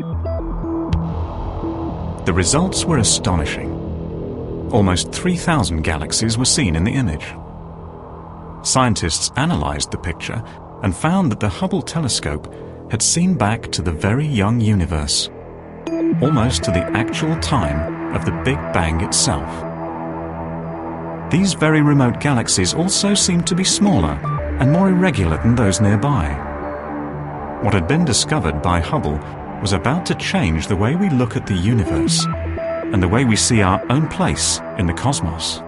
The results were astonishing. Almost 3,000 galaxies were seen in the image. Scientists analyzed the picture and found that the Hubble telescope had seen back to the very young universe, almost to the actual time of the Big Bang itself. These very remote galaxies also seemed to be smaller and more irregular than those nearby. What had been discovered by Hubble was about to change the way we look at the universe and the way we see our own place in the cosmos.